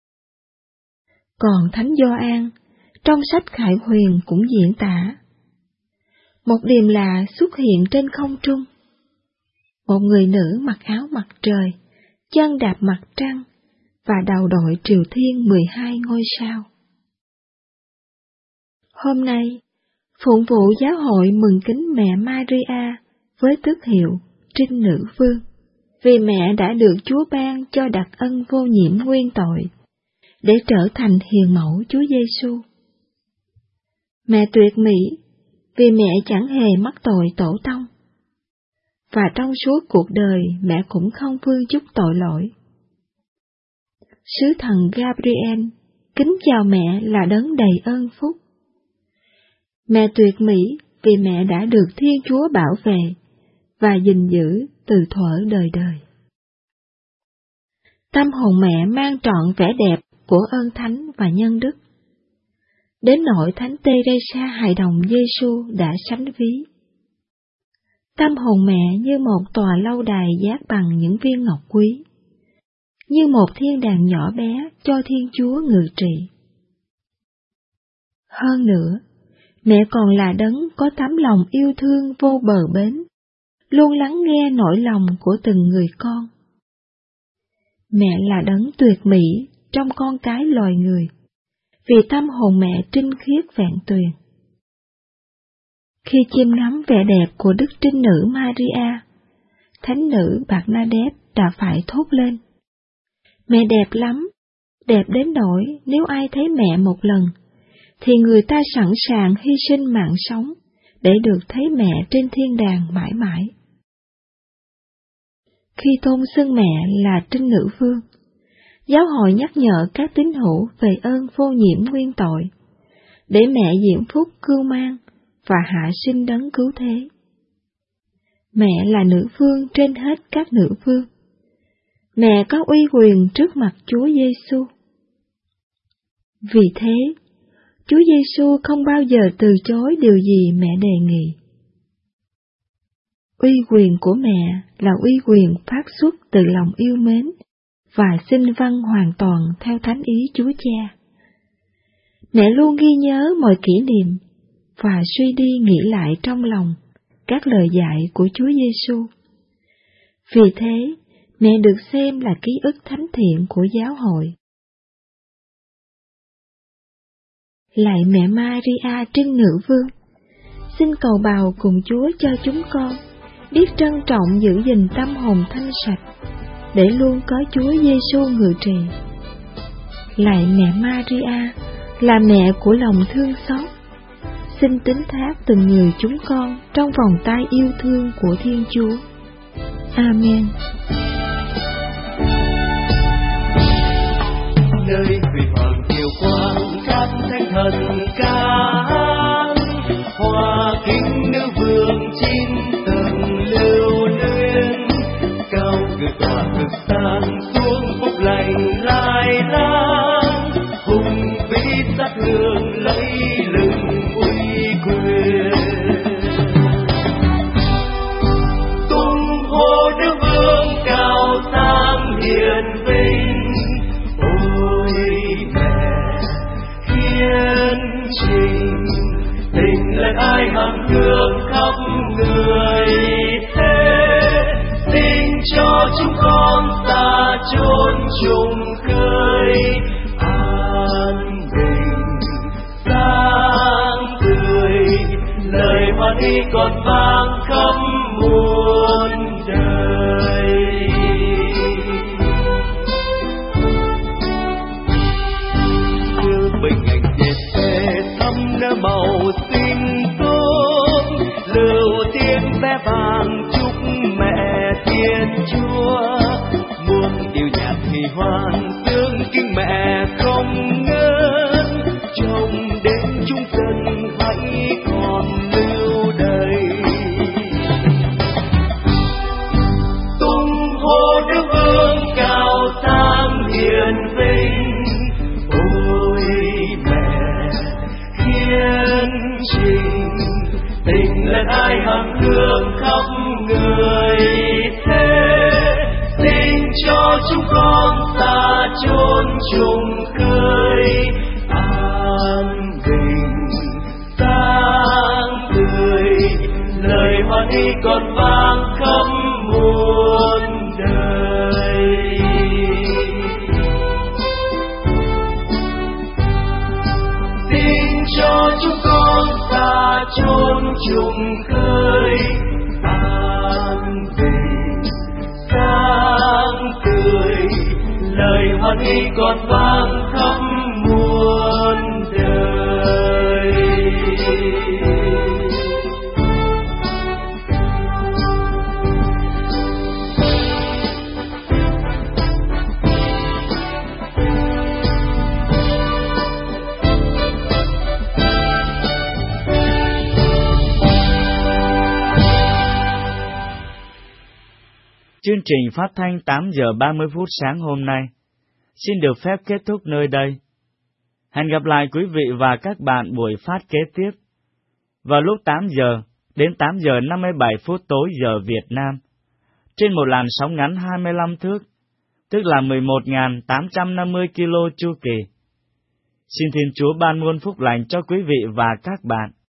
H: Còn Thánh Gioan trong sách Khải Huyền cũng diễn tả. Một điềm lạ xuất hiện trên không trung. Một người nữ mặc áo mặt trời, chân đạp mặt trăng, và đầu đội triều thiên 12 ngôi sao. Hôm nay, phụng vụ giáo hội mừng kính mẹ Maria với tước hiệu Trinh Nữ Vương, vì mẹ đã được Chúa ban cho đặc ân vô nhiễm nguyên tội, để trở thành hiền mẫu Chúa Giêsu. Mẹ tuyệt mỹ, vì mẹ chẳng hề mắc tội tổ tông, và trong suốt cuộc đời mẹ cũng không vương chút tội lỗi. Sứ thần Gabriel kính chào mẹ là đấng đầy ơn phúc. Mẹ tuyệt mỹ, vì mẹ đã được Thiên Chúa bảo vệ và gìn giữ từ thuở đời đời. Tâm hồn mẹ mang trọn vẻ đẹp của ơn thánh và nhân đức. Đến nỗi Thánh Teresa hài đồng Giêsu đã sánh ví. Tâm hồn mẹ như một tòa lâu đài giác bằng những viên ngọc quý, như một thiên đàng nhỏ bé cho Thiên Chúa ngự trị. Hơn nữa, mẹ còn là đấng có tấm lòng yêu thương vô bờ bến, luôn lắng nghe nỗi lòng của từng người con. Mẹ là đấng tuyệt mỹ trong con cái loài người, vì tâm hồn mẹ trinh khiết vẹn tuyền. Khi chiêm ngắm vẻ đẹp của Đức Trinh Nữ Maria, Thánh Nữ Bernadette đã phải thốt lên: mẹ đẹp lắm, đẹp đến nỗi nếu ai thấy mẹ một lần, thì người ta sẵn sàng hy sinh mạng sống để được thấy mẹ trên thiên đàng mãi mãi. Khi tôn xưng mẹ là Trinh Nữ Vương, giáo hội nhắc nhở các tín hữu về ơn vô nhiễm nguyên tội, để mẹ diễm phúc cưu mang và hạ sinh đấng cứu thế. Mẹ là nữ vương trên hết các nữ vương. Mẹ có uy quyền trước mặt Chúa Giêsu. Vì thế, Chúa Giêsu không bao giờ từ chối điều gì mẹ đề nghị. Uy quyền của mẹ là uy quyền phát xuất từ lòng yêu mến và sinh văn hoàn toàn theo thánh ý Chúa Cha. Mẹ luôn ghi nhớ mọi kỷ niệm và suy đi nghĩ lại trong lòng các lời dạy của Chúa Giêsu. Vì thế, mẹ được xem là ký ức thánh thiện của giáo hội. Lạy mẹ Maria Trinh Nữ Vương, xin cầu bào cùng Chúa cho chúng con biết trân trọng giữ gìn tâm hồn thanh sạch, để luôn có Chúa Giêsu ngự trị. Lạy mẹ Maria, là mẹ của lòng thương xót, xin tín thác từng người chúng con trong vòng tay yêu thương của Thiên Chúa. Amen.
G: Nơi huy hoàng kiều quang các thánh thần ca, hoa kính nữ vương chín tầng lưu luyến, cao ngự tỏa cực sang xuống phúc lành lai lang, hùng vĩ sắc hương lấy lừng uy quyền. Tung hô nữ vương cao sang hiền vinh, ôi mẹ hiền trình, tình lời ai hằng thương khắp người thế, xin cho chúng con xa chốn trùng khơi an bình xa y còn vang khắp muôn đời. Như bình ảnh đẹp về thăm nở màu xinh tốt, lưu tiếng bé vàng chúc mẹ Thiên Chúa. Muôn điệu nhạc thì hoan tương kính mẹ không ngớt, trông đến chúng dân hãy còn lưu đầy. Tung hô Đức Vương cao sang hiền vinh, ôi mẹ hiền trình, tình lần ai hằng hương khắp người thế. Xin cho chúng con xa chốn trùng khơi, an bình sáng tươi, lời hoan hỷ còn vang khắp muôn đời. Xin cho chúng con xa chốn trùng khơi, an bình sáng tươi, lời hoan hỷ còn vang khắp muôn đời.
A: Chương trình phát thanh 8 giờ 30 phút sáng hôm nay xin được phép kết thúc nơi đây. Hẹn gặp lại quý vị và các bạn buổi phát kế tiếp vào lúc 8 giờ đến 8 giờ 57 phút tối giờ Việt Nam trên một làn sóng ngắn 25 thước, tức là 11.850 kilo chu kỳ. Xin Thiên Chúa ban muôn phúc lành cho quý vị và các bạn.